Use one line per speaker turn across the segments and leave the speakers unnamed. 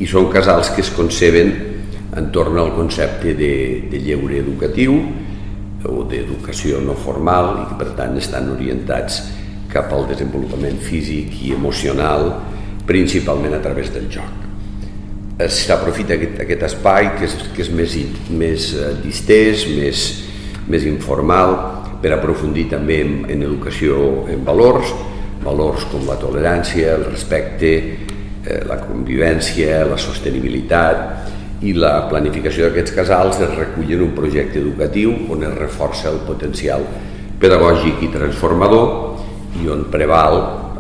i són casals que es conceben entorn al concepte de lleure educatiu o d'educació no formal i que per tant estan orientats cap al desenvolupament físic i emocional, principalment a través del joc. S'aprofita aquest espai que és més distès, més informal, per aprofundir també en educació en valors com la tolerància, el respecte, la convivència, la sostenibilitat i la planificació d'aquests casals es recull en un projecte educatiu on es reforça el potencial pedagògic i transformador i on preval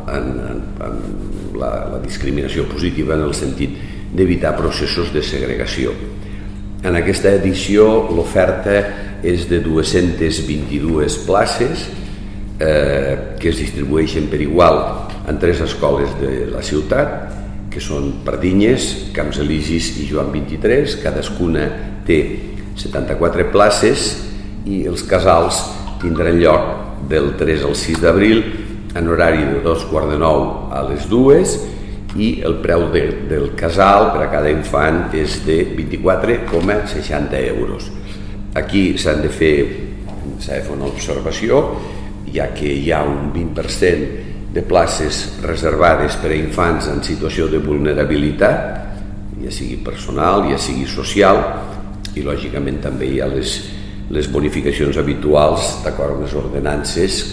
la discriminació positiva en el sentit d'evitar processos de segregació. En aquesta edició l'oferta és de 222 places que es distribueixen per igual en 3 escoles de la ciutat, que són Pardinyes, Camps Elisis i Joan 23, cadascuna té 74 places i els casals tindran lloc del 3 al 6 d'abril en horari de 2:45 a les 2 i el preu del casal per a cada infant és de 24,60 euros. Aquí s'ha de fer una observació, ja que hi ha un 20% de places reservades per a infants en situació de vulnerabilitat, ja sigui personal, ja sigui social, i lògicament també hi ha les bonificacions habituals d'acord amb les ordenances